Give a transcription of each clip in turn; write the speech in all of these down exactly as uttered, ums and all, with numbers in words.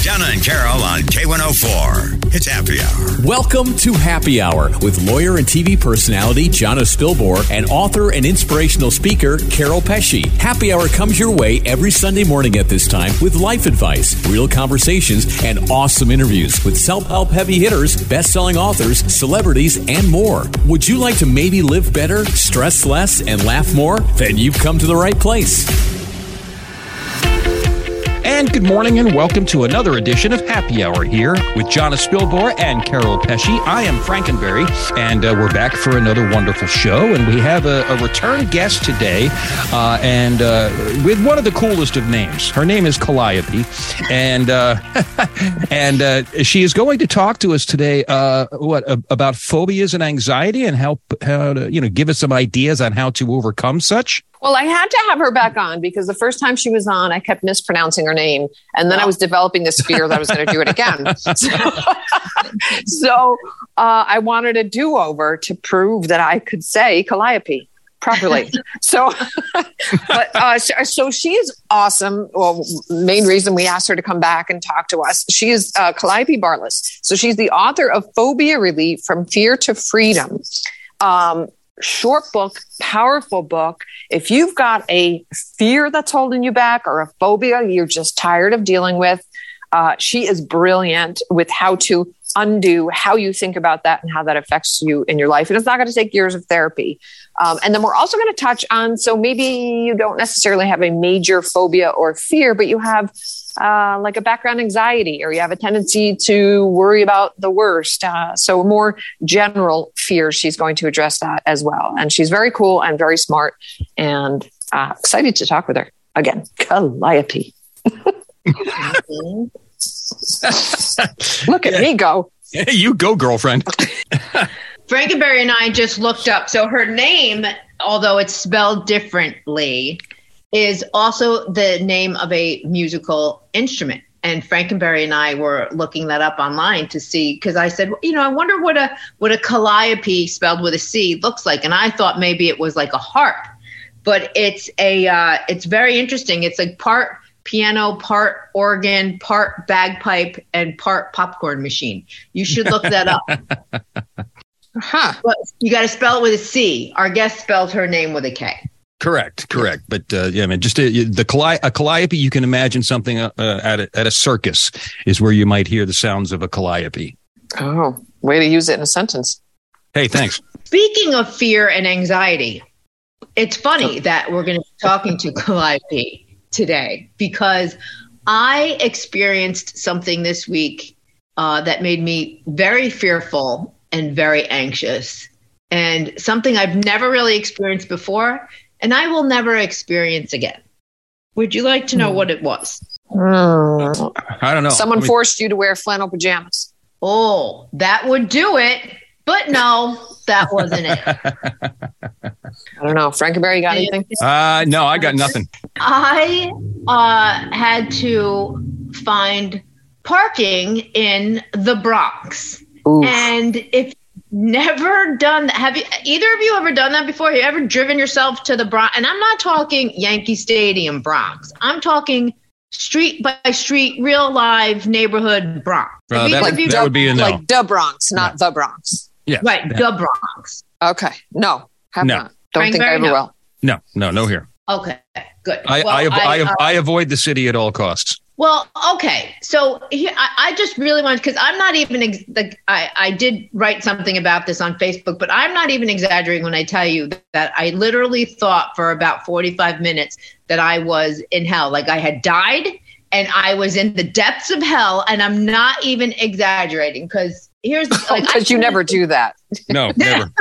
Donna and Carol on K one oh four. It's Happy Hour. Welcome to Happy Hour with lawyer and T V personality Jonna Spilbor and author and inspirational speaker Carol Pesci. Happy Hour comes your way every Sunday morning at this time with life advice, real conversations, and awesome interviews with self-help heavy hitters, best-selling authors, celebrities, and more. Would you like to maybe live better, stress less, and laugh more? Then you've come to the right place. And good morning and welcome to another edition of Happy Hour here with Jonna Spilbor and Carol Pesci. I am Frankenberry, and uh, we're back for another wonderful show. And we have a, a return guest today, uh, and uh, with one of the coolest of names. Her name is Calliope, and uh, and uh, she is going to talk to us today. Uh, what uh, about phobias and anxiety, and how how to you know give us some ideas on how to overcome such. Well, I had to have her back on because the first time she was on, I kept mispronouncing her name. And then I was developing this fear that I was going to do it again. So, so uh, I wanted a do-over to prove that I could say Calliope properly. so, but uh, so, so she is awesome. Well, main reason we asked her to come back and talk to us. She is uh, Calliope Bartless. So she's the author of Phobia Relief: From Fear to Freedom. Um, Short book, powerful book. If you've got a fear that's holding you back or a phobia you're just tired of dealing with, uh, she is brilliant with how to undo how you think about that and how that affects you in your life. And it's not going to take years of therapy. Um, and then we're also going to touch on, so maybe you don't necessarily have a major phobia or fear, but you have uh, like a background anxiety, or you have a tendency to worry about the worst. Uh, so more general fears, she's going to address that as well. And she's very cool and very smart, and uh, excited to talk with her again. Calliope. Look at yeah. me go. Yeah, you go, girlfriend. Frankenberry and I just looked up. So her name, although it's spelled differently, is also the name of a musical instrument. And Frankenberry and I were looking that up online to see, because I said, you know, I wonder what a what a calliope spelled with a C looks like. And I thought maybe it was like a harp, but it's a uh, it's very interesting. It's like part piano, part organ, part bagpipe, and part popcorn machine. You should look that up. Huh. But you got to spell it with a C. Our guest spelled her name with a K. Correct, correct. But uh, yeah, man, just a, the calli- a calliope, you can imagine something uh, at a, at a circus is where you might hear the sounds of a calliope. Oh, way to use it in a sentence. Hey, thanks. Speaking of fear and anxiety, it's funny that we're going to be talking to Calliope today, because I experienced something this week uh, that made me very fearful and very anxious, and something I've never really experienced before, and I will never experience again. Would you like to know mm. what it was? Mm. I don't know. Someone I mean, forced you to wear flannel pajamas. Oh, that would do it. But no, that wasn't it. I don't know. Frankenberry, you got anything? Uh, no, I got nothing. I uh, had to find parking in the Bronx. Oof. And if never done that, have you, either of you ever done that before? Have you ever driven yourself to the Bronx? And I'm not talking Yankee Stadium Bronx. I'm talking street by street, real live neighborhood Bronx. Uh, that, like, that would be a no. Like the Bronx, not no. the Bronx. Yeah. Right, yeah. the Bronx. Okay. No, have no. not. Don't Frank think I ever no. will. No, no, no here. Okay, good. I, well, I, I, I, uh, I avoid the city at all costs. Well, okay. So here, I, I just really want, because I'm not even, ex- the, I, I did write something about this on Facebook, but I'm not even exaggerating when I tell you that I literally thought for about forty-five minutes that I was in hell. Like I had died and I was in the depths of hell, and I'm not even exaggerating, because here's like, because you never do that. No, never.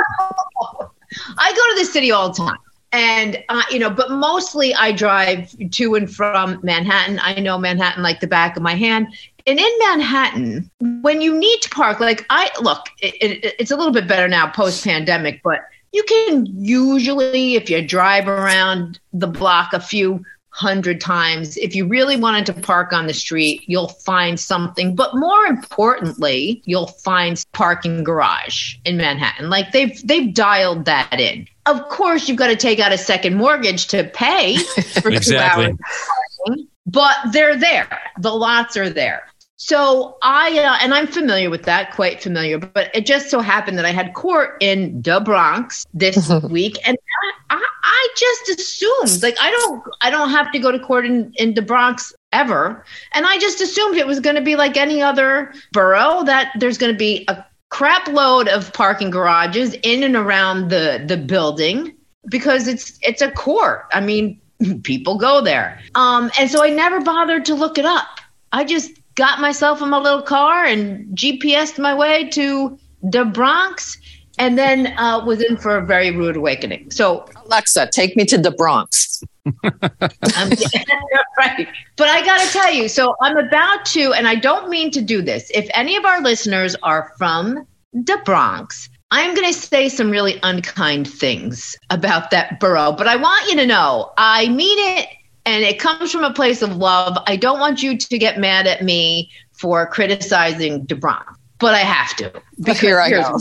I go to the city all the time. And, uh, you know, but mostly I drive to and from Manhattan. I know Manhattan like the back of my hand. And in Manhattan, when you need to park, like I look, it, it, it's a little bit better now post pandemic, but you can usually, if you drive around the block a few hundred times, if you really wanted to park on the street, you'll find something. But more importantly, you'll find parking garage in Manhattan. Like they've they've dialed that in. Of course, you've got to take out a second mortgage to pay for exactly. two hours of parking, but they're there. The lots are there. So I, uh, and I'm familiar with that, quite familiar, but it just so happened that I had court in the Bronx this week. And I, I, I just assumed, like, I don't, I don't have to go to court in, in the Bronx ever. And I just assumed it was going to be like any other borough, that there's going to be a crap load of parking garages in and around the, the building, because it's, it's a court. I mean, people go there. Um, and so I never bothered to look it up. I just got myself in my little car and G P S'd my way to the Bronx, and then uh, was in for a very rude awakening. So, Alexa, take me to the Bronx. um, right. But I got to tell you, so I'm about to, and I don't mean to do this. If any of our listeners are from the Bronx, I'm going to say some really unkind things about that borough. But I want you to know, I mean it. And it comes from a place of love. I don't want you to get mad at me for criticizing the Bronx, but I have to. Because here I go.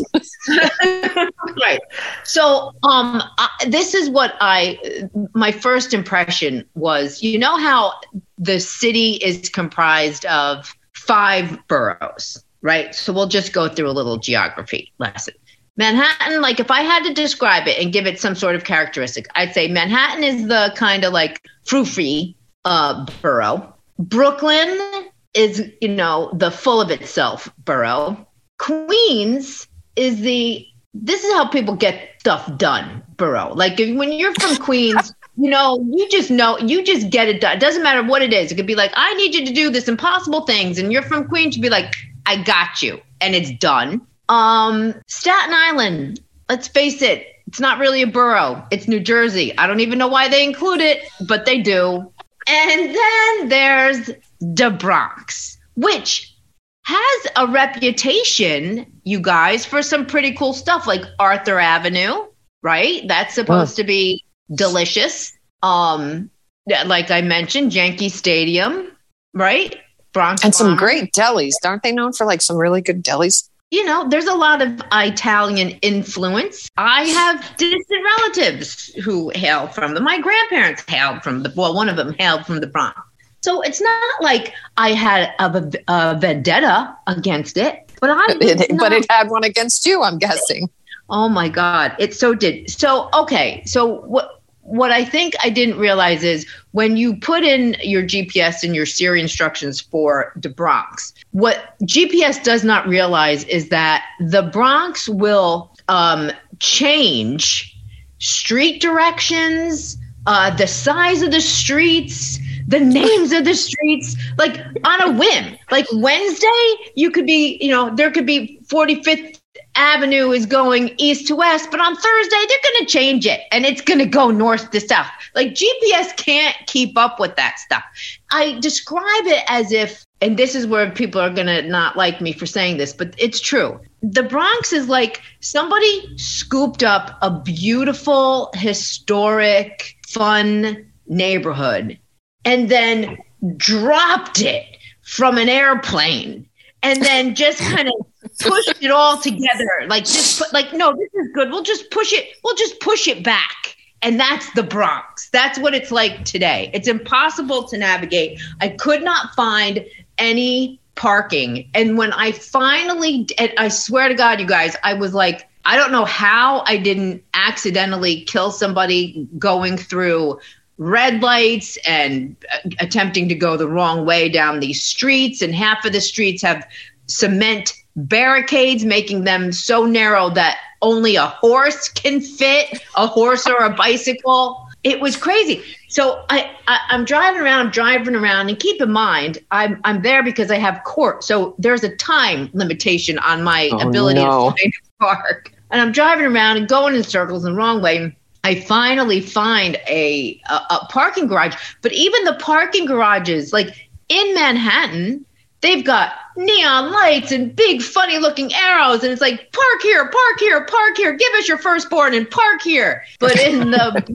Right. So um, I, this is what I, my first impression was, you know how the city is comprised of five boroughs, right? So we'll just go through a little geography lesson. Manhattan, like if I had to describe it and give it some sort of characteristic, I'd say Manhattan is the kind of like frou-frou uh, borough. Brooklyn is, you know, the full of itself borough. Queens is the, this is how people get stuff done borough. Like if, when you're from Queens, you know, you just know, you just get it done. It doesn't matter what it is. It could be like, I need you to do this impossible things. And you're from Queens, you'd be like, I got you. And it's done. Um, Staten Island, let's face it, it's not really a borough. It's New Jersey. I don't even know why they include it, but they do. And then there's the Bronx, which has a reputation, you guys, for some pretty cool stuff like Arthur Avenue, right? That's supposed oh. to be delicious. Um, like I mentioned, Yankee Stadium, right? Bronx and Farm. Some great delis. Aren't they known for like some really good delis? You know, there's a lot of Italian influence. I have distant relatives who hail from them. My grandparents hailed from the, well, one of them hailed from the Bronx. So it's not like I had a, a vendetta against it, but I it, but it had one against you, I'm guessing. Oh my God, it so did. So okay, so what? What I think I didn't realize is when you put in your G P S and your Siri instructions for the Bronx, what G P S does not realize is that the Bronx will um, change street directions, uh, the size of the streets, the names of the streets, like on a whim. Like Wednesday, you could be, you know, there could be forty-fifth Avenue is going east to west, but on Thursday they're going to change it and it's going to go north to south. Like G P S can't keep up with that stuff. I describe it as if, and this is where people are going to not like me for saying this, but it's true. The Bronx is like somebody scooped up a beautiful, historic, fun neighborhood and then dropped it from an airplane and then just kind of pushed it all together. Like just put, like, no, this is good. We'll just push it. We'll just push it back. And that's the Bronx. That's what it's like today. It's impossible to navigate. I could not find any parking. And when I finally, and I swear to God, you guys, I was like, I don't know how I didn't accidentally kill somebody going through red lights and uh, attempting to go the wrong way down these streets. And half of the streets have cement barricades, making them so narrow that only a horse can fit, a horse or a bicycle. It was crazy. So I, I, I'm driving around, driving around, and keep in mind, I'm I'm there because I have court. So there's a time limitation on my oh, ability no. to park. And I'm driving around and going in circles the wrong way. I finally find a, a, a parking garage. But even the parking garages, like in Manhattan, they've got neon lights and big funny looking arrows. And it's like, park here, park here, park here. Give us your firstborn and park here. But in the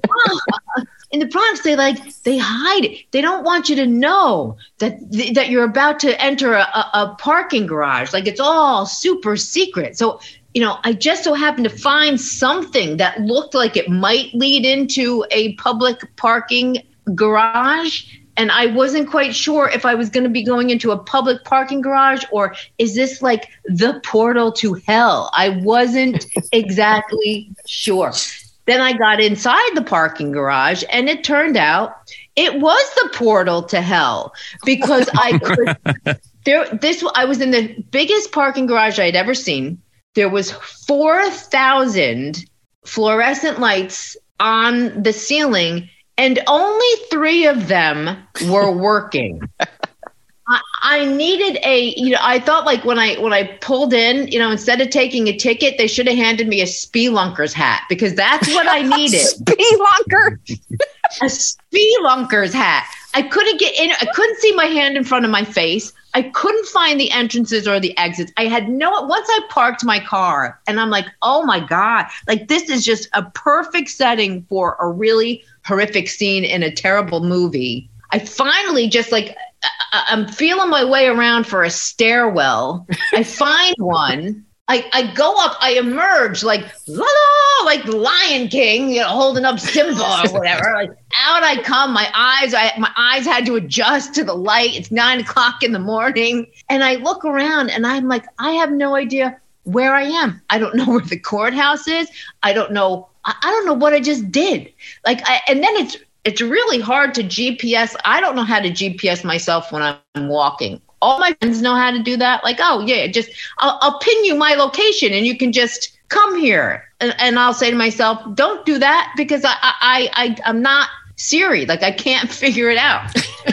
in the Bronx, they like they hide it. They don't want you to know that that you're about to enter a, a, a parking garage. Like it's all super secret. So, you know, I just so happened to find something that looked like it might lead into a public parking garage. And I wasn't quite sure if I was going to be going into a public parking garage or is this like the portal to hell? I wasn't exactly sure. Then I got inside the parking garage and it turned out it was the portal to hell because I could, there, this, I was in the biggest parking garage I'd ever seen. There was four thousand fluorescent lights on the ceiling and only three of them were working. I, I needed a, you know, I thought like when I when I pulled in, you know, instead of taking a ticket, they should have handed me a spelunker's hat because that's what I needed. Spelunker. A spelunker's hat. I couldn't get in. I couldn't see my hand in front of my face. I couldn't find the entrances or the exits. I had no, once I parked my car and I'm like, oh my God, like this is just a perfect setting for a really horrific scene in a terrible movie. I finally just like, I- I'm feeling my way around for a stairwell. I find one. I, I go up, I emerge like, la la, like the Lion King, you know, holding up Simba or whatever. Like out I come, my eyes, I, my eyes had to adjust to the light. It's nine o'clock in the morning. And I look around and I'm like, I have no idea where I am. I don't know where the courthouse is. I don't know. I, I don't know what I just did. Like, I, and then it's, it's really hard to G P S. I don't know how to G P S myself when I'm walking. All my friends know how to do that. Like, oh, yeah, just I'll, I'll pin you my location and you can just come here. And, and I'll say to myself, don't do that because I, I, I, I'm not Siri. Like, I can't figure it out.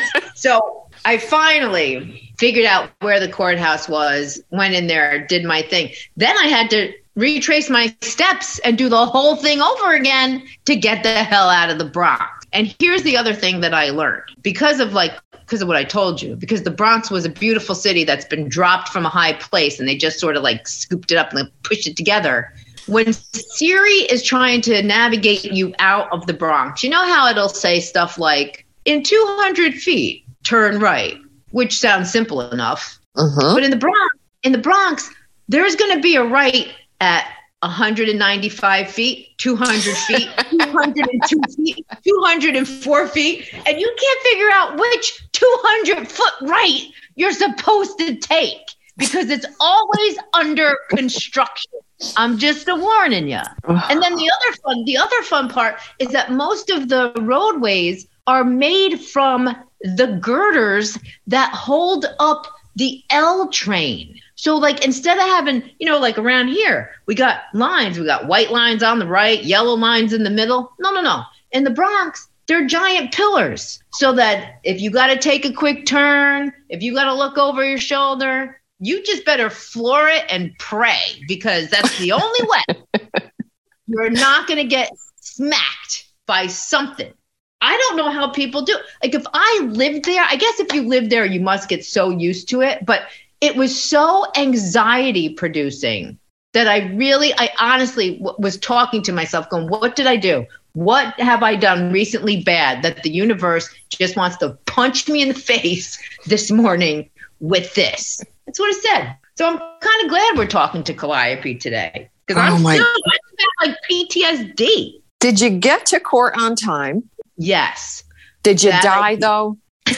So I finally figured out where the courthouse was, went in there, did my thing. Then I had to retrace my steps and do the whole thing over again to get the hell out of the Bronx. And here's the other thing that I learned because of like, because of what I told you, because the Bronx was a beautiful city that's been dropped from a high place and they just sort of like scooped it up and like pushed it together. When Siri is trying to navigate you out of the Bronx, you know how it'll say stuff like, in two hundred feet, turn right, which sounds simple enough. Uh-huh. But in the Bronx, in the Bronx, there's going to be a right at one hundred ninety-five feet, two hundred feet, two hundred two feet, two hundred four feet, and you can't figure out which two hundred foot right you're supposed to take because it's always under construction. I'm just a warning you. And then the other fun, the other fun part is that most of the roadways are made from the girders that hold up the L train. So like instead of having, you know, like around here, we got lines, we got white lines on the right, yellow lines in the middle. No, no, no. In the Bronx, they're giant pillars so that if you got to take a quick turn, if you got to look over your shoulder, you just better floor it and pray because that's the only way. You're not going to get smacked by something. I don't know how people do. Like if I lived there, I guess if you live there, you must get so used to it. But it was so anxiety producing that I really, I honestly w- was talking to myself going, what did I do? What have I done recently bad that the universe just wants to punch me in the face this morning with this? That's what I said. So I'm kind of glad we're talking to Calliope today because I'm, oh still, I'm still like P T S D. Did you get to court on time? Yes. Did you That die I- though?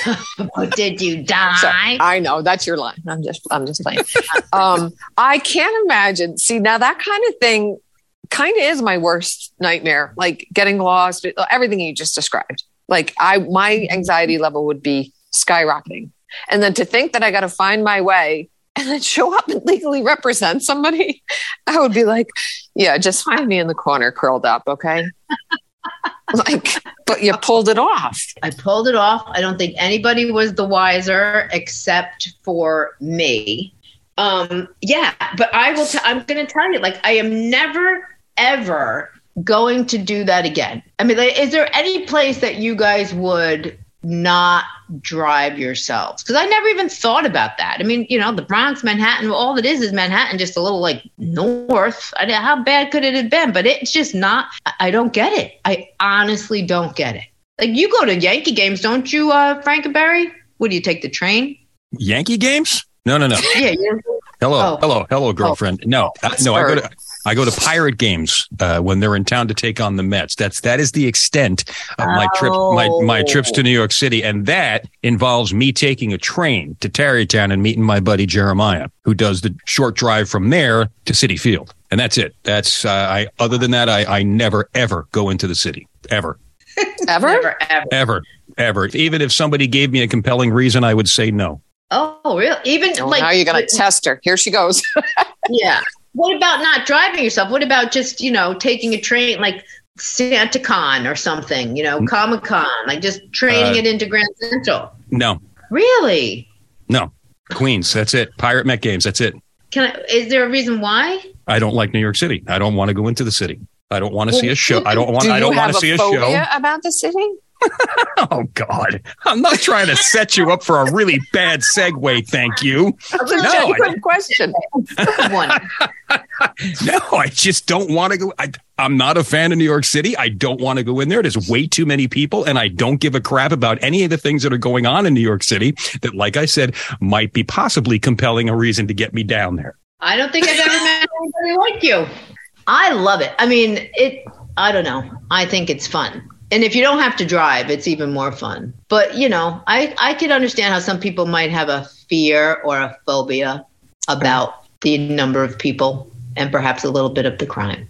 Did you die? So, I know that's your line. I'm just, I'm just playing. um, I can't imagine. See, now that kind of thing kind of is my worst nightmare. Like getting lost, everything you just described. Like I, my anxiety level would be skyrocketing. And then to think that I got to find my way and then show up and legally represent somebody, I would be like, yeah, just find me in the corner curled up. Okay. Like, but you pulled it off. I pulled it off. I don't think anybody was the wiser except for me. Um, yeah, but I will. T- I'm going to tell you, like, I am never, ever going to do that again. I mean, like, is there any place that you guys would not drive yourselves? Because I never even thought about that. I mean, you know, the Bronx, Manhattan, all it is is Manhattan, just a little like north. I mean, how bad could it have been? But it's just not. I don't get it. I honestly don't get it. Like you go to Yankee games, don't you, uh, Frankenberry? What do you take the train? Yankee games? No, no, no. Yeah. You're, Hello, Oh. hello, hello, girlfriend. No, uh, no, I go to I go to Pirate games uh, when they're in town to take on the Mets. That's that is the extent of my trip, my my trips to New York City, and that involves me taking a train to Tarrytown and meeting my buddy Jeremiah, who does the short drive from there to Citi Field, and that's it. That's uh, I. Other than that, I, I never ever go into the city ever. Ever? Never, ever. Ever, ever. Even if somebody gave me a compelling reason, I would say no. Oh, really? Even Oh, like now you're going to test her. Here she goes. yeah. What about not driving yourself? What about just, you know, taking a train like SantaCon or something, you know, Comic-Con, like just training Uh, it into Grand Central? No, Really? no. Queens, that's it. Pirate Met games, that's it. Can I, is there a reason why? I don't like New York City. I don't want to go into the city. I don't want to Well, see a show. I don't want. Do you I don't want have to see a a phobia show. about the city? Oh God! I'm not trying to set you up for a really bad segue. Thank you. That's a No, genuine I- question. One. No, I just don't want to go. I, I'm not a fan of New York City. I don't want to go in there. There's way too many people, and I don't give a crap about any of the things that are going on in New York City that, like I said, might be possibly compelling a reason to get me down there. I don't think I've ever met anybody like you. I love it. I mean, it, I don't know. I think it's fun. And if you don't have to drive, it's even more fun. But, you know, I, I could understand how some people might have a fear or a phobia about the number of people and perhaps a little bit of the crime.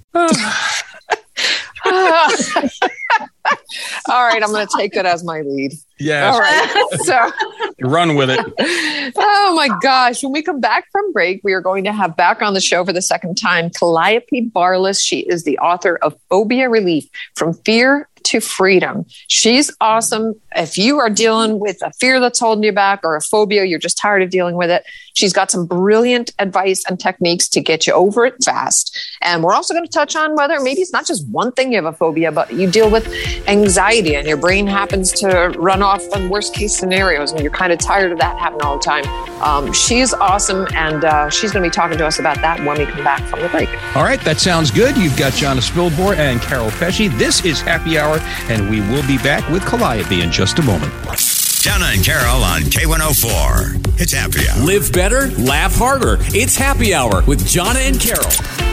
All right, I'm going to take that as my lead. Yeah, All right. So, run with it. oh my gosh. When we come back from break, we are going to have back on the show for the second time Calliope Barlas. She is the author of Phobia Relief: From Fear to Freedom. She's awesome. If you are dealing with a fear that's holding you back or a phobia, you're just tired of dealing with it, she's got some brilliant advice and techniques to get you over it fast. And we're also going to touch on whether maybe it's not just one thing you have a phobia, but you deal with anxiety and your brain happens to run off on worst case scenarios and you're kind of tired of that happening all the time. Um, she's awesome, and uh, she's going to be talking to us about that when we come back from the break. All right, that sounds good. You've got Jonna Spilbor and Carol Pesci. This is Happy Hour, and we will be back with Calliope in just a moment. Jonna and Carol on K one oh four. It's Happy Hour. Live better, laugh harder. It's Happy Hour with Jonna and Carol.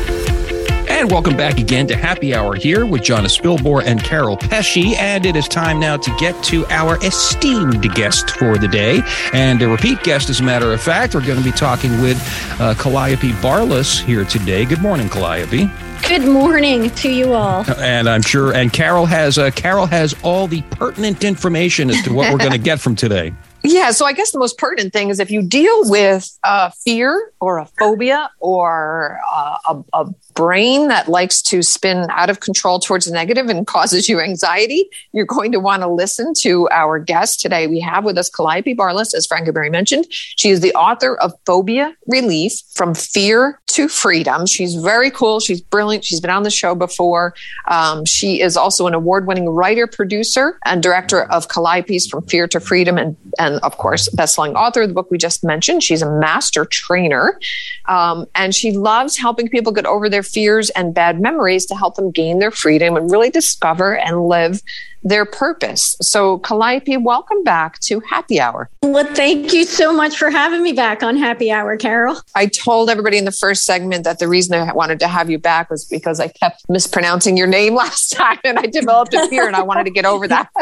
And welcome back again to Happy Hour here with Jonna Spilbor and Carol Pesci. And it is time now to get to our esteemed guest for the day. And a repeat guest, as a matter of fact. We're going to be talking with uh, Calliope Barlas here today. Good morning, Calliope. Good morning to you all. And I'm sure, and Carol has uh, Carol has all the pertinent information as to what we're going to get from today. Yeah, so I guess the most pertinent thing is if you deal with uh, fear or a phobia or uh, a, a brain that likes to spin out of control towards the negative and causes you anxiety, you're going to want to listen to our guest today. We have with us Calliope Barlas, as Frankenberry mentioned. She is the author of Phobia Relief: From Fear to Freedom. She's very cool. She's brilliant. She's been on the show before. Um, she is also an award-winning writer, producer, and director of Calliope's From Fear to Freedom, and, and of course, best-selling author of the book we just mentioned. She's a master trainer, um, and she loves helping people get over their fears and bad memories to help them gain their freedom and really discover and live their purpose. So, Calliope, welcome back to Happy Hour. Well, thank you so much for having me back on Happy Hour, Carol. I told everybody in the first segment that the reason I wanted to have you back was because I kept mispronouncing your name last time and I developed a fear and I wanted to get over that.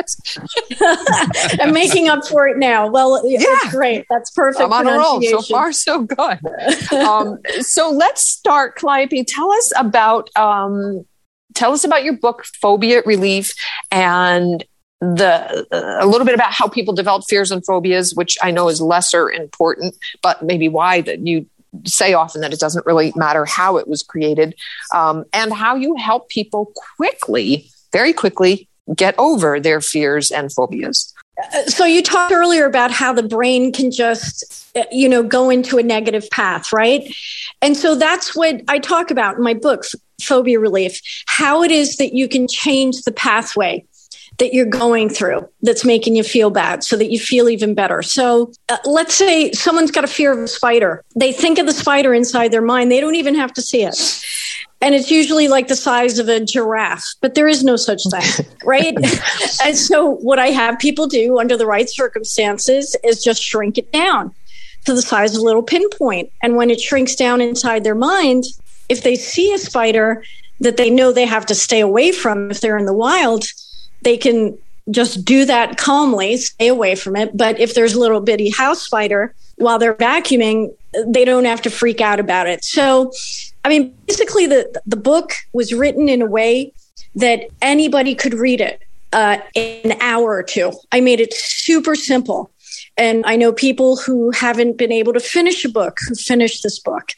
I'm making up for it now. Well, yeah. That's great. That's perfect. I'm on a roll. So far, so good. um, so let's start, Calliope. Tell us about um, tell us about your book, Phobia Relief, and the uh, a little bit about how people develop fears and phobias, which I know is lesser important, but maybe why that you say often that it doesn't really matter how it was created, um, and how you help people quickly, very quickly, get over their fears and phobias. So you talked earlier about how the brain can just, you know, go into a negative path, right? And so that's what I talk about in my book, Phobia Relief, how it is that you can change the pathway that you're going through that's making you feel bad so that you feel even better. So uh, let's say someone's got a fear of a spider. They think of the spider inside their mind. They don't even have to see it. And it's usually like the size of a giraffe, but there is no such thing, right? And so what I have people do under the right circumstances is just shrink it down to the size of a little pinpoint. And when it shrinks down inside their mind, if they see a spider that they know they have to stay away from, if they're in the wild, they can just do that calmly, stay away from it. But if there's a little bitty house spider while they're vacuuming, they don't have to freak out about it. So, I mean, basically the, the book was written in a way that anybody could read it uh, in an hour or two. I made it super simple. And I know people who haven't been able to finish a book who finished this book.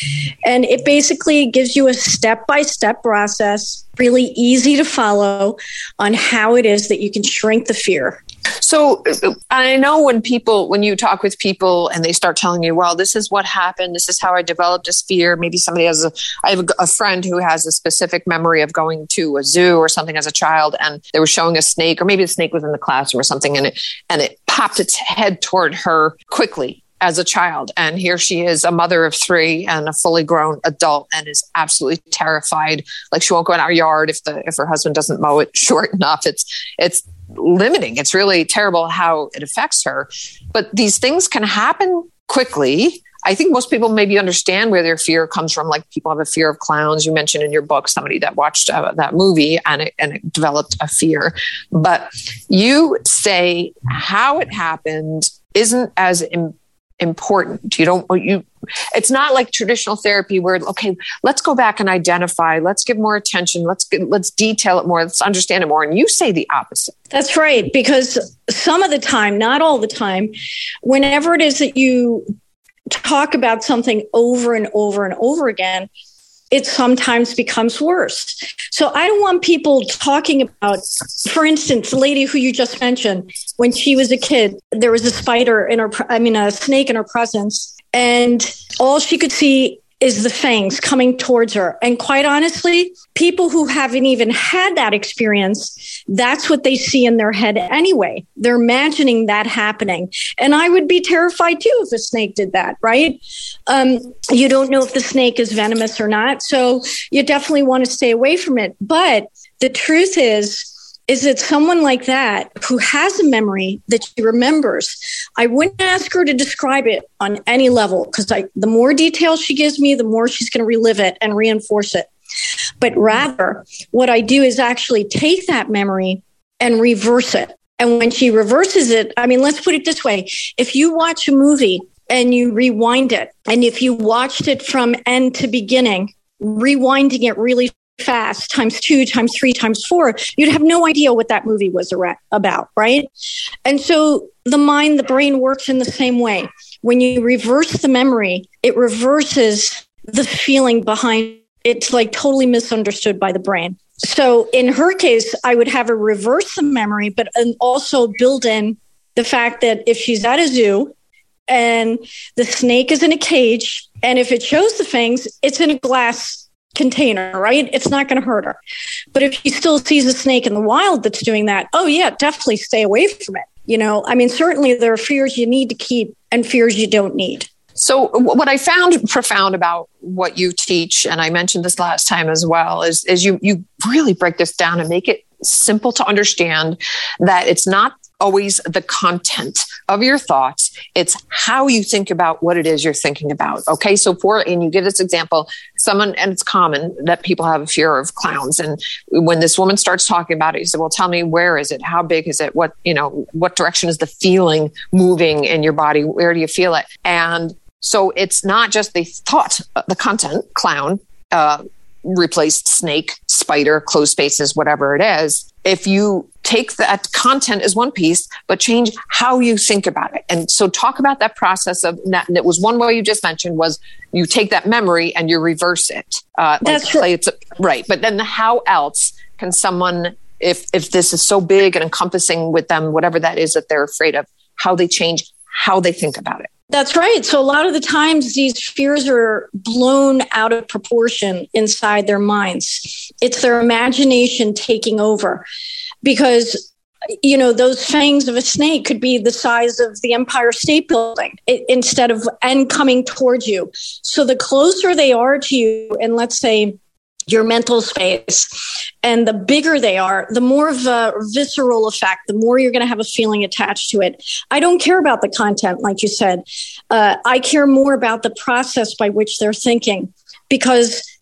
And it basically gives you a step-by-step process, really easy to follow, on how it is that you can shrink the fear. So I know when people, when you talk with people and they start telling you, well, this is what happened, this is how I developed this fear. Maybe somebody has a, I have a, a friend who has a specific memory of going to a zoo or something as a child, and they were showing a snake, or maybe the snake was in the classroom or something, and it, and it popped its head toward her quickly as a child. And here she is, a mother of three and a fully grown adult, and is absolutely terrified. Like, she won't go in our yard if the, if her husband doesn't mow it short enough. It's, it's limiting. It's really terrible how it affects her. But these things can happen quickly. I think most people maybe understand where their fear comes from. Like, people have a fear of clowns. You mentioned in your book somebody that watched uh, that movie and it, and it developed a fear. But you say how it happened isn't as important. important. You don't, you, it's not like traditional therapy where, okay, let's go back and identify, let's give more attention, let's get, let's detail it more, let's understand it more. And you say the opposite. That's right. Because some of the time, not all the time, whenever it is that you talk about something over and over and over again, it sometimes becomes worse. So I don't want people talking about, for instance, the lady who you just mentioned, when she was a kid, there was a spider in her, I mean, a snake in her presence, and all she could see is the fangs coming towards her. And quite honestly, people who haven't even had that experience, that's what they see in their head anyway. They're imagining that happening. And I would be terrified too if a snake did that, right? Um, you don't know if the snake is venomous or not. So you definitely want to stay away from it. But the truth is, is that someone like that who has a memory that she remembers, I wouldn't ask her to describe it on any level, because the more details she gives me, the more she's going to relive it and reinforce it. But rather, what I do is actually take that memory and reverse it. And when she reverses it, I mean, let's put it this way. If you watch a movie and you rewind it, and if you watched it from end to beginning, rewinding it really fast, times two, times three, times four, you'd have no idea what that movie was about, right? And so the mind, the brain works in the same way. When you reverse the memory, it reverses the feeling behind. It's like totally misunderstood by the brain. So in her case, I would have her reverse the memory, but also build in the fact that if she's at a zoo and the snake is in a cage, and if it shows the fangs, it's in a glass container, right? It's not going to hurt her. But if she still sees a snake in the wild that's doing that, oh yeah, definitely stay away from it. You know, I mean, certainly there are fears you need to keep and fears you don't need. So what I found profound about what you teach, and I mentioned this last time as well, is, is you, you really break this down and make it simple to understand that it's not always the content of your thoughts. It's how you think about what it is you're thinking about. Okay. So for, and you give this example, someone, and it's common that people have a fear of clowns. And when this woman starts talking about it, you say, well, tell me, where is it? How big is it? What, you know, what direction is the feeling moving in your body? Where do you feel it? And so it's not just the thought, the content, clown, uh, replace snake, spider, closed spaces, whatever it is. If you take that content as one piece, but change how you think about it. And so talk about that process of that. And it was one way you just mentioned was you take that memory and you reverse it. Uh, That's like, it's a, right. But then the how else can someone, if, if this is so big and encompassing with them, whatever that is that they're afraid of, how they change how they think about it. That's right. So a lot of the times these fears are blown out of proportion inside their minds. It's their imagination taking over, because, you know, those fangs of a snake could be the size of the Empire State Building it, instead of, and coming towards you. So the closer they are to you, and let's say your mental space, and the bigger they are, the more of a visceral effect, the more you're going to have a feeling attached to it. I don't care about the content, like you said. Uh, I care more about the process by which they're thinking, because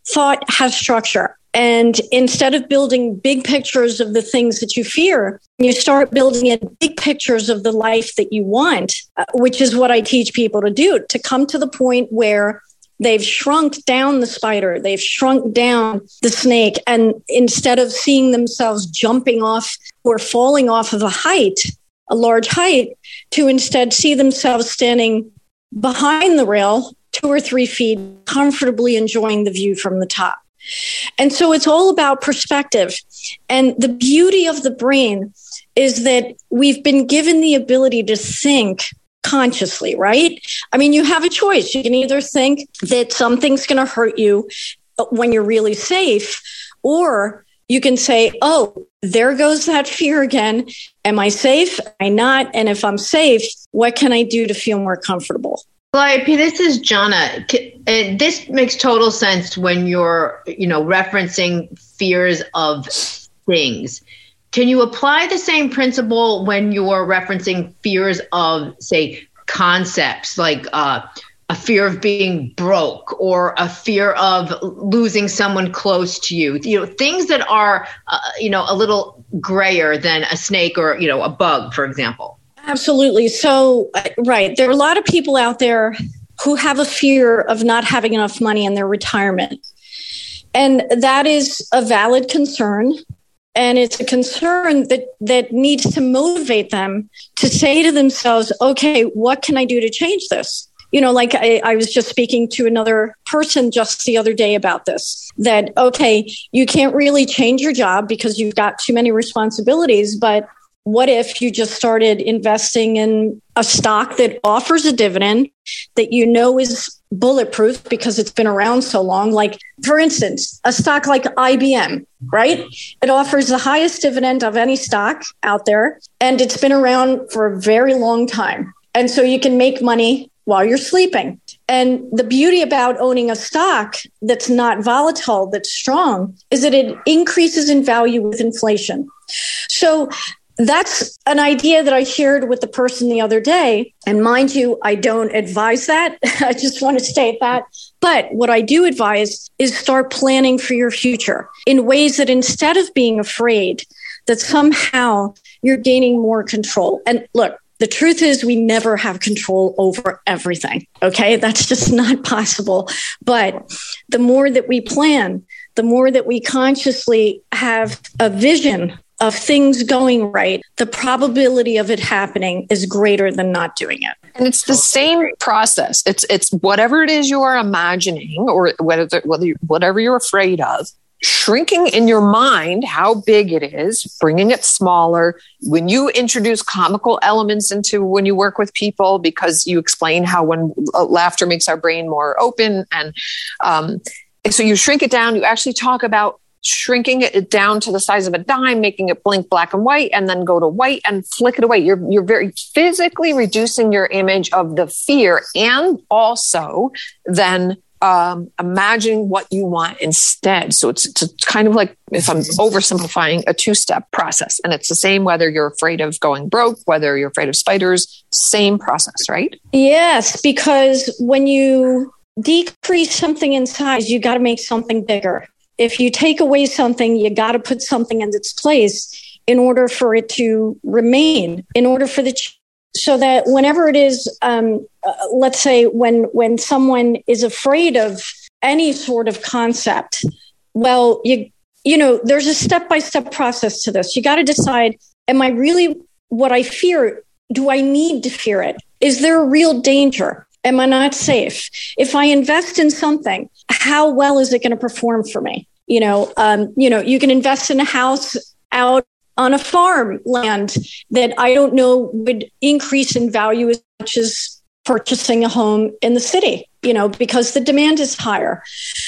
thought has structure. And instead of building big pictures of the things that you fear, you start building in big pictures of the life that you want, uh, which is what I teach people to do, to come to the point where they've shrunk down the spider, they've shrunk down the snake. And instead of seeing themselves jumping off or falling off of a height, a large height, to instead see themselves standing behind the rail, two or three feet, comfortably enjoying the view from the top. And so it's all about perspective. And the beauty of the brain is that we've been given the ability to think consciously, right? I mean, you have a choice. You can either think that something's going to hurt you when you're really safe, or you can say, oh, there goes that fear again. Am I safe? Am I not? And if I'm safe, what can I do to feel more comfortable? Calliope, this is Jana. And this makes total sense when you're, you know, referencing fears of things. Can you apply the same principle when you're referencing fears of, say, concepts, like uh, a fear of being broke or a fear of losing someone close to you? You know, things that are, uh, you know, a little grayer than a snake or, you know, a bug, for example. Absolutely. So, right. There are a lot of people out there who have a fear of not having enough money in their retirement. And that is a valid concern. And it's a concern that, that needs to motivate them to say to themselves, okay, what can I do to change this? You know, like I, I was just speaking to another person just the other day about this, that, okay, you can't really change your job because you've got too many responsibilities, but what if you just started investing in a stock that offers a dividend that you know is bulletproof because it's been around so long? Like, for instance, a stock like I B M, right? It offers the highest dividend of any stock out there, and it's been around for a very long time. And so you can make money while you're sleeping. And the beauty about owning a stock that's not volatile, that's strong, is that it increases in value with inflation. So that's an idea that I shared with the person the other day. And mind you, I don't advise that. I just want to state that. But what I do advise is start planning for your future in ways that instead of being afraid, that somehow you're gaining more control. And look, the truth is we never have control over everything. Okay, that's just not possible. But the more that we plan, the more that we consciously have a vision of things going right, the probability of it happening is greater than not doing it. And it's the same process. It's it's whatever it is you are imagining, or whether whether you, whatever you're afraid of, shrinking in your mind how big it is, bringing it smaller. When you introduce comical elements into when you work with people, because you explain how when laughter makes our brain more open, and um, so you shrink it down. You actually talk about shrinking it down to the size of a dime, making it blink black and white, and then go to white and flick it away. You're you're very physically reducing your image of the fear, and also then um, imagining what you want instead. So it's, it's kind of like, if I'm oversimplifying, a two-step process. And it's the same whether you're afraid of going broke, whether you're afraid of spiders, same process, right? Yes, because when you decrease something in size, you got to make something bigger. If you take away something, you got to put something in its place in order for it to remain, in order for the, ch- so that whenever it is, um, uh, let's say when, when someone is afraid of any sort of concept, well, you, you know, there's a step-by-step process to this. You got to decide, am I really what I fear? Do I need to fear it? Is there a real danger? Am I not safe? If I invest in something, how well is it going to perform for me? You know, um, you know, you can invest in a house out on a farm land that I don't know would increase in value as much as purchasing a home in the city, you know, because the demand is higher.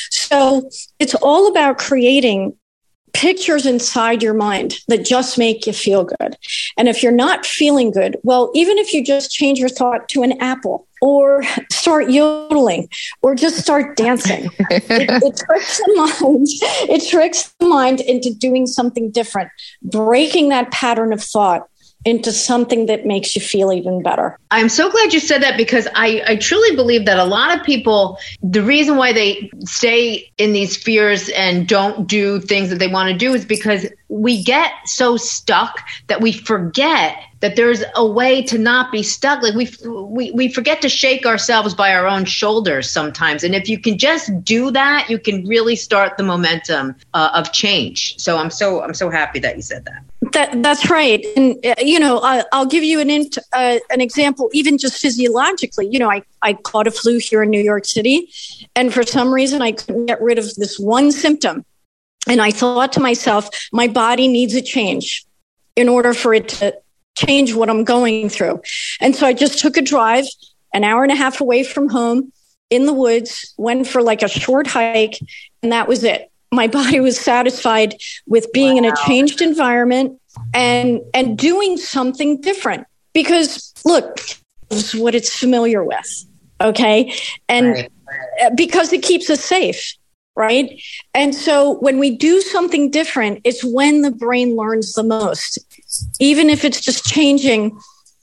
So it's all about creating pictures inside your mind that just make you feel good. And if you're not feeling good, well, even if you just change your thought to an apple, or start yodeling, or just start dancing, it, it tricks the mind. It tricks the mind into doing something different, breaking that pattern of thought into something that makes you feel even better. I'm so glad you said that, because I, I truly believe that a lot of people, the reason why they stay in these fears and don't do things that they want to do is because we get so stuck that we forget that there's a way to not be stuck. Like we, we, we forget to shake ourselves by our own shoulders sometimes. And if you can just do that, you can really start the momentum uh, of change. So I'm so, I'm so happy that you said that. That that's right. And, uh, you know, I, I'll give you an int- uh, an example, even just physiologically. You know, I, I caught a flu here in New York City, and for some reason I couldn't get rid of this one symptom. And I thought to myself, my body needs a change in order for it to change what I'm going through. And so I just took a drive an hour and a half away from home in the woods, went for like a short hike, and that was it. My body was satisfied with being wow. in a changed environment and and doing something different. Because look, it's what it's familiar with, okay? And right. because it keeps us safe, right? And so when we do something different, it's when the brain learns the most. Even if it's just changing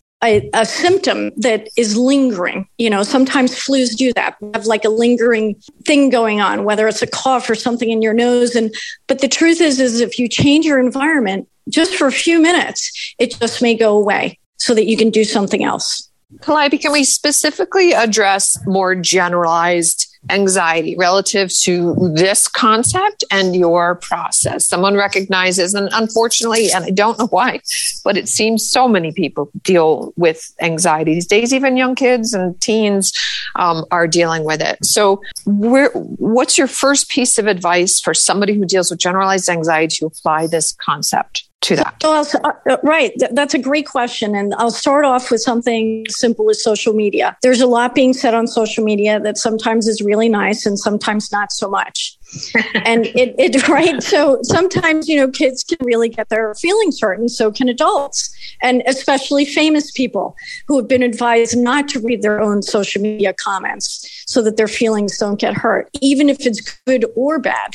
A, a symptom that is lingering. You know, sometimes flus do that. We have like a lingering thing going on, whether it's a cough or something in your nose. And but the truth is, is if you change your environment just for a few minutes, it just may go away so that you can do something else. Calliope, can we specifically address more generalized anxiety relative to this concept and your process? Someone recognizes, and unfortunately, and I don't know why, but it seems so many people deal with anxiety these days. Even young kids and teens um, are dealing with it. So where, what's your first piece of advice for somebody who deals with generalized anxiety to apply this concept to that? Well, uh, right. That's a great question. And I'll start off with something simple as social media. There's a lot being said on social media that sometimes is really nice and sometimes not so much. and it, it, right. So sometimes, you know, kids can really get their feelings hurt, and so can adults, and especially famous people who have been advised not to read their own social media comments so that their feelings don't get hurt, even if it's good or bad.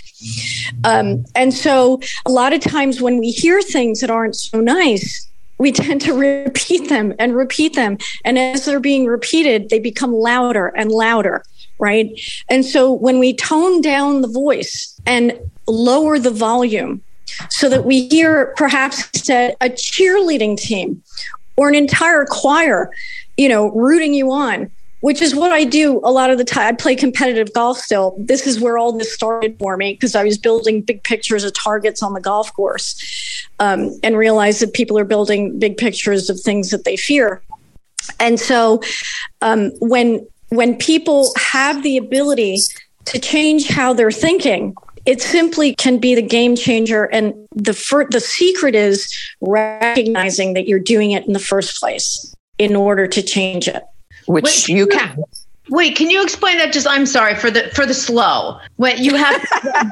Um, and so a lot of times when we hear things that aren't so nice, we tend to repeat them and repeat them. And as they're being repeated, they become louder and louder. Right. And so when we tone down the voice and lower the volume so that we hear perhaps instead a cheerleading team or an entire choir, you know, rooting you on, which is what I do a lot of the time. I play competitive golf still. This is where all this started for me, because I was building big pictures of targets on the golf course um, and realized that people are building big pictures of things that they fear. And so um, when When people have the ability to change how they're thinking, it simply can be the game changer. And the fir- the secret is recognizing that you're doing it in the first place in order to change it. Which wait, you can. Wait, can you explain that? Just, I'm sorry for the for the slow. When you have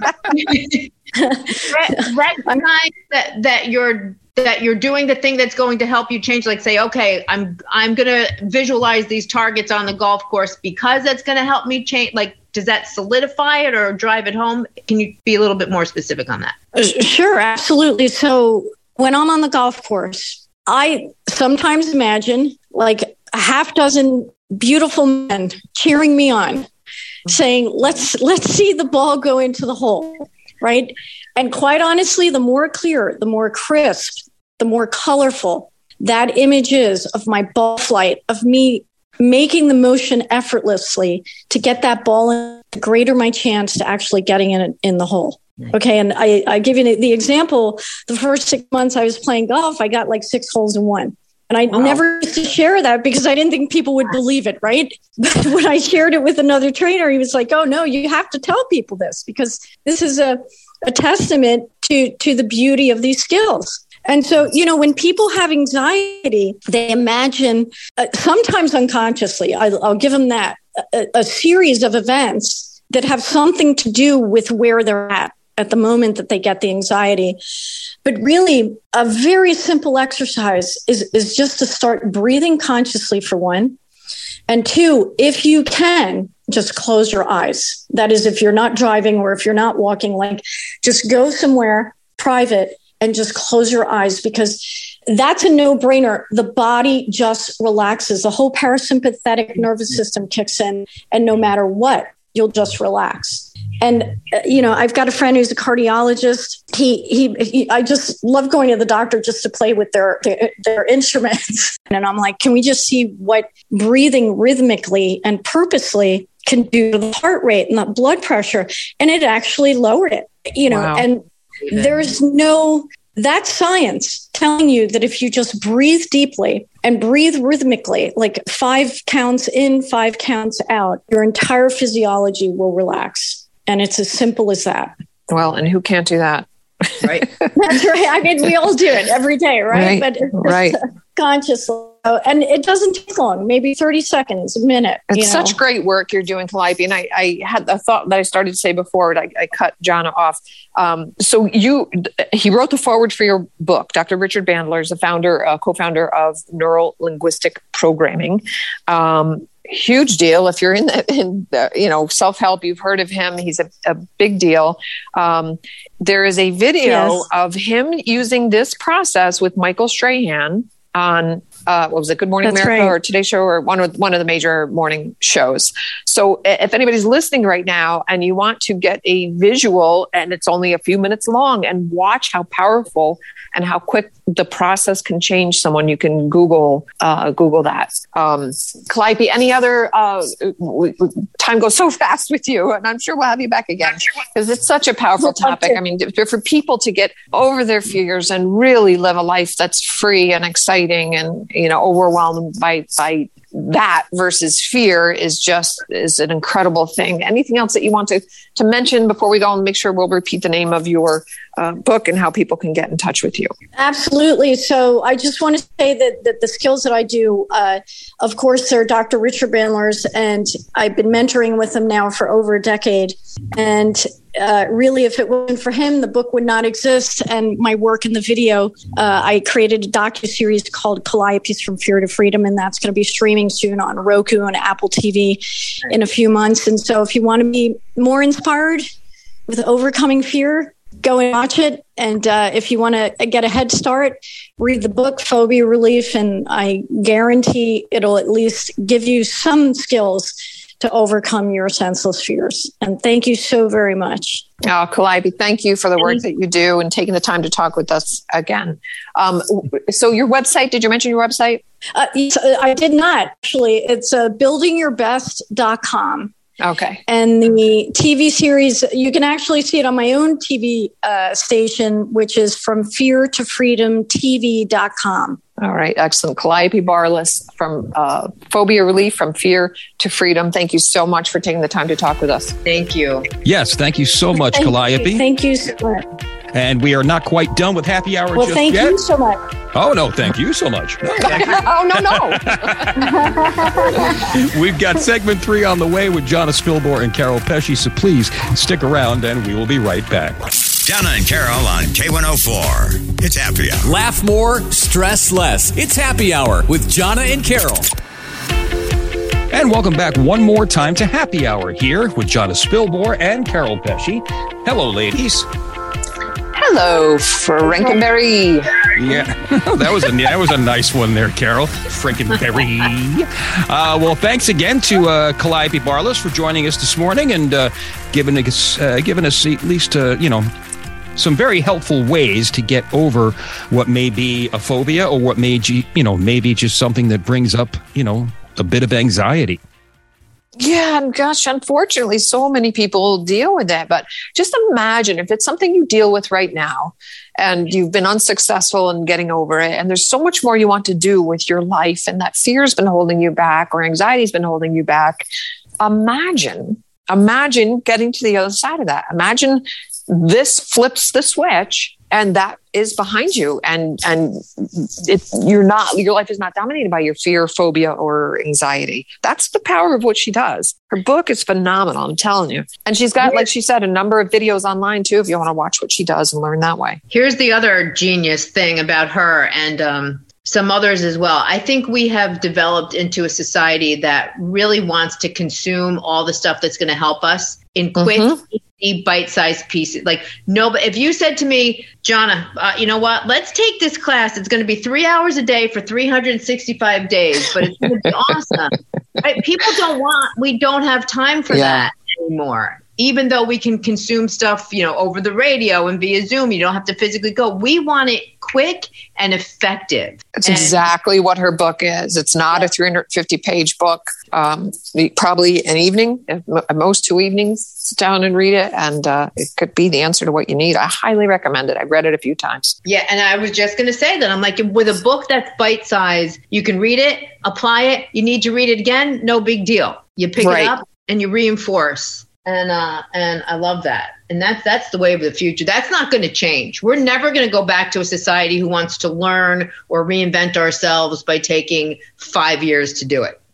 recognize that that you're that you're doing the thing that's going to help you change, like say, okay, I'm I'm going to visualize these targets on the golf course because that's going to help me change. Like, does that solidify it or drive it home? Can you be a little bit more specific on that? Sure, absolutely. So when I'm on the golf course, I sometimes imagine like a half dozen beautiful men cheering me on, saying, let's let's see the ball go into the hole, right? And quite honestly, the more clear, the more crisp, the more colorful that image is of my ball flight, of me making the motion effortlessly to get that ball in, the greater my chance to actually getting in in the hole. Okay, and I, I give you the example. The first six months I was playing golf, I got like six holes in one. And I wow. never used to share that because I didn't think people would believe it, right? But when I shared it with another trainer, he was like, oh, no, you have to tell people this because this is a, a testament to, to the beauty of these skills. And so, you know, when people have anxiety, they imagine, uh, sometimes unconsciously, I, I'll give them that, a, a series of events that have something to do with where they're at at the moment that they get the anxiety. But really, a very simple exercise is, is just to start breathing consciously for one. And two, if you can, just close your eyes. That is, if you're not driving or if you're not walking, like just go somewhere private and just close your eyes, because that's a no-brainer. The body just relaxes. The whole parasympathetic nervous system kicks in, and no matter what, you'll just relax. And, uh, you know, I've got a friend who's a cardiologist. He, he, he, I just love going to the doctor just to play with their, their, their instruments. And I'm like, can we just see what breathing rhythmically and purposely can do to the heart rate and the blood pressure? And it actually lowered it, you know, wow. And there's no, that's science telling you that if you just breathe deeply and breathe rhythmically, like five counts in, five counts out, your entire physiology will relax. And it's as simple as that. Well, and who can't do that? Right. That's right. I mean, we all do it every day, right? Right. But it's right. consciously. And it doesn't take long, maybe thirty seconds, a minute. It's you know? Such great work you're doing, Calliope. And I, I had the thought that I started to say before, but I, I cut Jonna off. Um, so you, he wrote the foreword for your book. Doctor Richard Bandler is the founder, uh, co-founder of Neuro Linguistic Programming. Um, Huge deal. If you're in the, in the, you know, self-help, you've heard of him. He's a, a big deal. Um, there is a video yes. of him using this process with Michael Strahan on, uh, what was it? Good Morning That's America right. or Today Show or one of, one of the major morning shows. So if anybody's listening right now and you want to get a visual and it's only a few minutes long and watch how powerful and how quick the process can change someone, you can Google, uh, Google that. Um, Calliope, any other, uh, w- w- time goes so fast with you, and I'm sure we'll have you back again because it's such a powerful topic. I mean, for people to get over their fears and really live a life that's free and exciting and, you know, overwhelmed by, by that versus fear is just, is an incredible thing. Anything else that you want to, to mention before we go and make sure we'll repeat the name of your uh, book and how people can get in touch with you? Absolutely. So I just want to say that, that the skills that I do, uh, of course, they're Doctor Richard Bandler's, and I've been mentoring with him now for over a decade. And uh, really, if it wasn't for him, the book would not exist. And my work in the video, uh, I created a docuseries called Calliope's From Fear to Freedom, and that's going to be streaming soon on Roku and Apple T V in a few months. And so if you want to be more inspired with overcoming fear, go and watch it. And uh, if you want to get a head start, read the book, Phobia Relief, and I guarantee it'll at least give you some skills to overcome your senseless fears. And thank you so very much. Oh, Calliope, thank you for the work that you do and taking the time to talk with us again. Um, so your website, did you mention your website? Uh, I did not, actually. It's uh, building your best dot com. Okay. And the T V series, you can actually see it on my own T V uh, station, which is From Fear to Freedom T V dot com. All right. Excellent. Calliope Barlas from uh, Phobia Relief, From Fear to Freedom. Thank you so much for taking the time to talk with us. Thank you. Yes. Thank you so much, Thank Calliope. You. Thank you so much. And we are not quite done with Happy Hour Well, just thank yet. you so much. Oh, no, thank you so much. Oh, no, no. We've got segment three on the way with Jonna Spilborn and Carol Pesci, so please stick around and we will be right back. Jonna and Carol on K one oh four. It's Happy Hour. Laugh more, stress less. It's Happy Hour with Jonna and Carol. And welcome back one more time to Happy Hour here with Jonna Spilborn and Carol Pesci. Hello, ladies. Hello, Frankenberry. Yeah, that was a that was a nice one there, Carol. Frankenberry. Uh, well, thanks again to uh, Calliope Barlas for joining us this morning and uh, giving us uh, giving us at least uh, you know some very helpful ways to get over what may be a phobia or what may you know maybe just something that brings up you know a bit of anxiety. Yeah, and gosh, unfortunately, so many people deal with that. But just imagine if it's something you deal with right now and you've been unsuccessful in getting over it, and there's so much more you want to do with your life, and that fear's been holding you back or anxiety's been holding you back. Imagine, imagine getting to the other side of that. Imagine this flips the switch and that is behind you, and and it, you're not your life is not dominated by your fear, phobia, or anxiety. That's the power of what she does. Her book is phenomenal, I'm telling you. And she's got, like she said, a number of videos online too, if you want to watch what she does and learn that way. Here's the other genius thing about her and um, some others as well. I think we have developed into a society that really wants to consume all the stuff that's going to help us in quick, Mm-hmm. easy bite-sized pieces. Like, no, but if you said to me, Jonna, uh, you know what? Let's take this class. It's going to be three hours a day for three hundred sixty-five days, but it's going to be awesome. Right? People don't want, we don't have time for yeah. that anymore. Even though we can consume stuff, you know, over the radio and via Zoom, you don't have to physically go. We want it quick and effective. That's and exactly what her book is. It's not a three hundred fifty page book. Um, probably an evening, at most two evenings, sit down and read it. And uh, it could be the answer to what you need. I highly recommend it. I've read it a few times. Yeah. And I was just going to say that. I'm like, with a book that's bite size, you can read it, apply it. You need to read it again. No big deal. You pick right. it up and you reinforce. And uh, and I love that. And that's that's the way of the future. That's not going to change. We're never going to go back to a society who wants to learn or reinvent ourselves by taking five years to do it.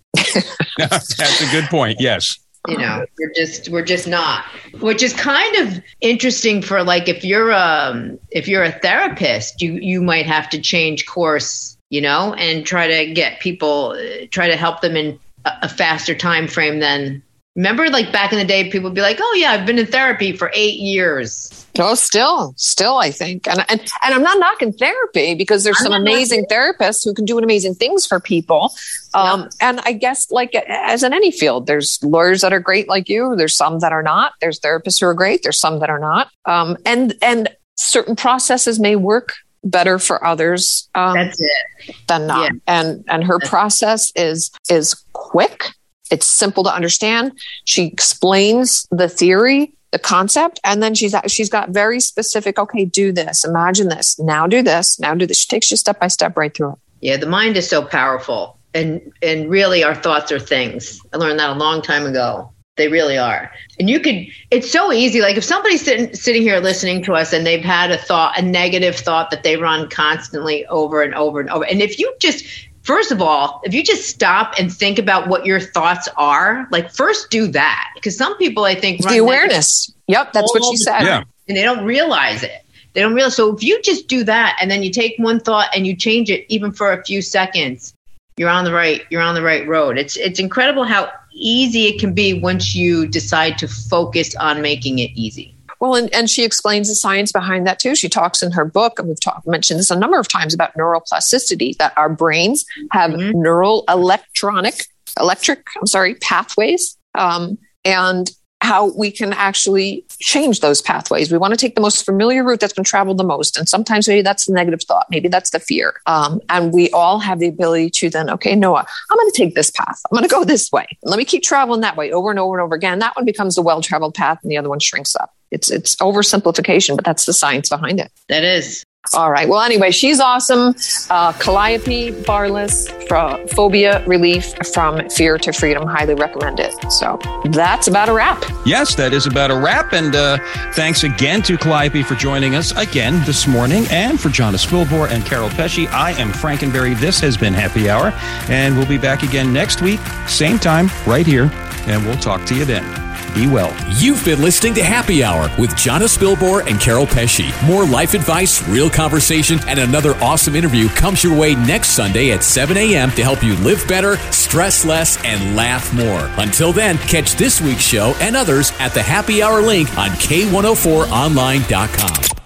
That's a good point. Yes. You know, we're just we're just not. Which is kind of interesting for, like, if you're um if you're a therapist, you you might have to change course, you know, and try to get people try to help them in a, a faster time frame than. Remember, like back in the day, people would be like, oh, yeah, I've been in therapy for eight years. Oh, still, still, I think. And, and, and I'm not knocking therapy, because there's some amazing therapists who can do amazing things for people. Um, yeah. And I guess, like, as in any field, there's lawyers that are great like you. There's some that are not. There's therapists who are great. There's some that are not. Um, and, and certain processes may work better for others um, That's it. than not. Yeah. And, and her That's process is is quick. It's simple to understand. She explains the theory, the concept, and then she's she's got very specific, okay, do this, imagine this, now do this, now do this. She takes you step by step right through it. Yeah, the mind is so powerful. And and really our thoughts are things. I learned that a long time ago. They really are. And you could, it's so easy. Like if somebody's sitting sitting here listening to us and they've had a thought, a negative thought that they run constantly over and over and over. And if you just First of all, if you just stop and think about what your thoughts are, like first do that. Because some people, I think, run the awareness. Yep, that's what she said. Yeah. And they don't realize it. They don't realize. So if you just do that and then you take one thought and you change it even for a few seconds, you're on the right, you're on the right road. It's it's incredible how easy it can be once you decide to focus on making it easy. Well, and, and she explains the science behind that too. She talks in her book, and we've talked, mentioned this a number of times, about neuroplasticity, that our brains have mm-hmm. neural electronic, electric, I'm sorry, pathways, um, and how we can actually change those pathways. We want to take the most familiar route that's been traveled the most. And sometimes maybe that's the negative thought. Maybe that's the fear. Um, and we all have the ability to then, okay, Noah, I'm going to take this path. I'm going to go this way. Let me keep traveling that way over and over and over again. That one becomes the well-traveled path and the other one shrinks up. It's it's oversimplification, but that's the science behind it. That is. All right. Well, anyway, she's awesome. Uh, Calliope Barless, for Phobia Relief from Fear to Freedom. Highly recommend it. So that's about a wrap. Yes, that is about a wrap. And uh, thanks again to Calliope for joining us again this morning. And for Jonna Spilborn and Carol Pesci, I am Frankenberry. This has been Happy Hour. And we'll be back again next week, same time, right here. And we'll talk to you then. Be well. You've been listening to Happy Hour with Jonna Spilborn and Carol Pesci. More life advice, real conversation, and another awesome interview comes your way next Sunday at seven a.m. to help you live better, stress less, and laugh more. Until then, catch this week's show and others at the Happy Hour link on K one oh four online dot com.